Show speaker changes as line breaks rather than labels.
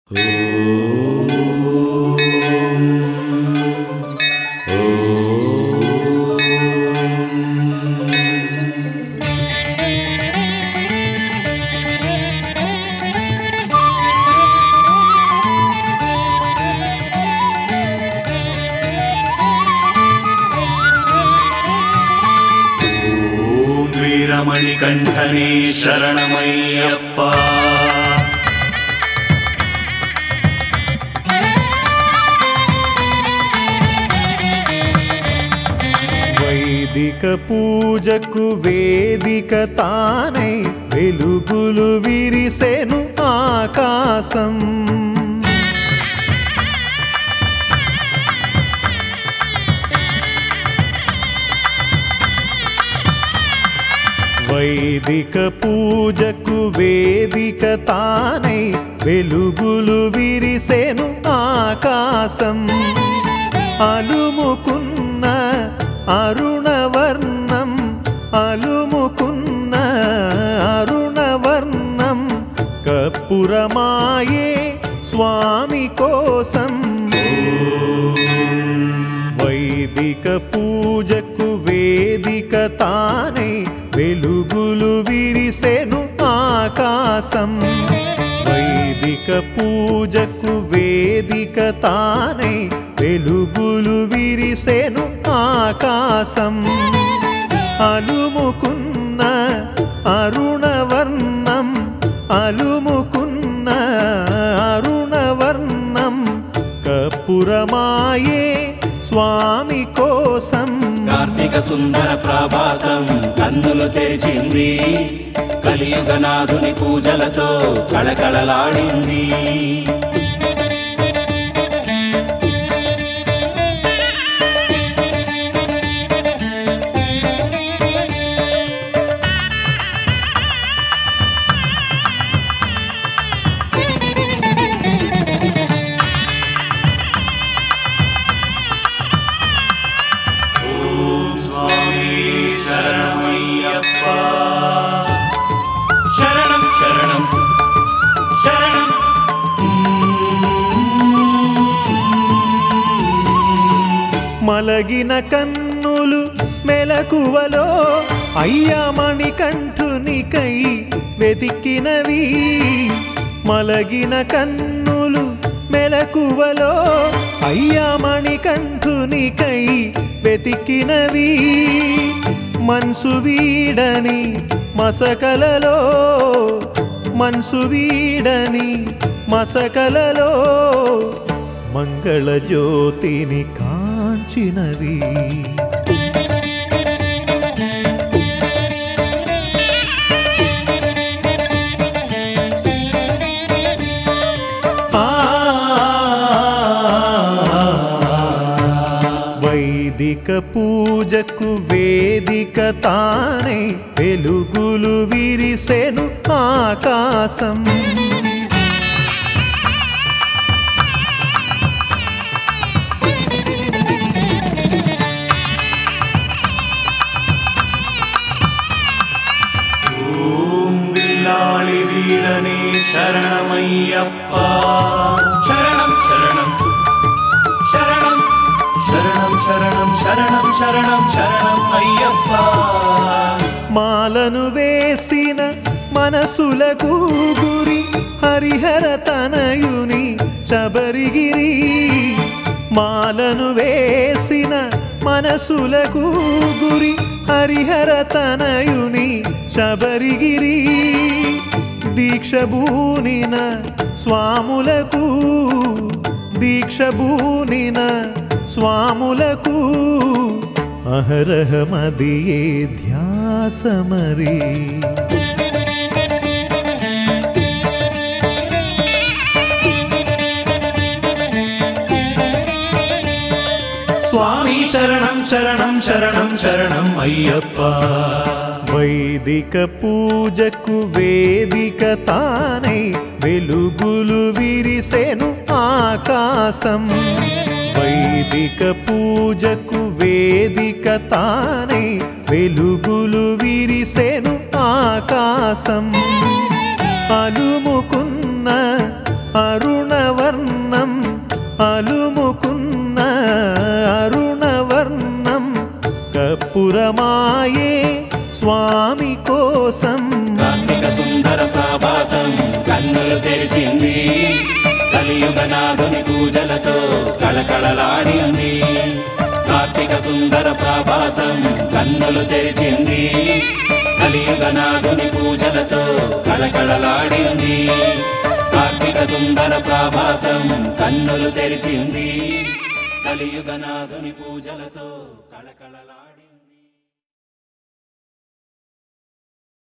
వీరమణికంఠనే శరణమయ్యప్ప.
వైదిక పూజకు వేదిక తానై వెలుగులు విరిసెను ఆకాశం. వైదిక పూజకు వేదిక తానై వెలుగులు విరిసెను ఆకాశం. అలుముకున్న అరుణవర్ణం, అలుముకున్న అరుణవర్ణం కప్పురమాయే స్వామి కోసం. వైదిక పూజకు వేదిక తానై వెలుగులు విరిసెను ఆకాశం. వైదిక పూజకు వేదిక తానై వెలుగులు విరిసెను ఆకాశం. అలుముకున్న అరుణవర్ణం, అలుముకున్న అరుణవర్ణం కప్పురమాయే స్వామి కోసం.
కార్తీక సుందర ప్రభాతం కన్నులు తెరిచింది, కలియుగనాథుని పూజలతో కళకళలాడింది. శరణం శరణం శరణం.
మలగిన కన్నులు మెలకువలో అయ్యమణికంఠునికై వెతికినవి. మలగిన కన్నులు మెలకువలో అయ్యమణికంఠునికై వెతికినవి. మనసు వీడని మసకలలో, మనసు వీడని మసకలలో మంగళ జ్యోతిని కాంచినవి. వైదిక పూజకు వేదిక తానై వెలుగులు విరిసెను ఆకాశం.
ఓం విల్లాళి వీరనే శరణమయ్యప్ప. శరణం శరణం శరణం శరణం శరణం శరణం శరణం శరణం అయ్యప్ప.
మాలను వేసిన మనసులకు గురి హరిహర తనయుని శబరిగిరి. మాలను వేసిన మనసులకు గురి హరిహర తనయుని శబరిగిరి. దీక్షభూనిన స్వాములకు, దీక్షభూనిన స్వాములకు అహరహమదియే ధ్యాసమరి.
స్వామి శరణం శరణం శరణం శరణం అయ్యప్ప.
వైదిక పూజకు వేదిక తానై వెలుగులు విరిసెను ఆకాశం. వైదిక పూజకు వేదిక తానై వెలుగులు విరిసెను ఆకాశం. అలుముకున్న అరుణ అలుముకున్న అరుణవర్ణం కప్పురమాయే స్వామి కోసం.
కార్తీక సుందర ప్రభాతం కన్నులు తెరిచింది, కలియుగ నాథుని పూజలతో కళకళలాడింది. కార్తీక సుందర ప్రభాతం కన్నులు తెరిచింది, కలియుగ నాథుని పూజలతో కళకళలాడింది. కార్తీక సుందర ప్రభాతం కన్నులు తెరిచింది, కలియుగ నాథుని పూజలతో కళకళలాడింది.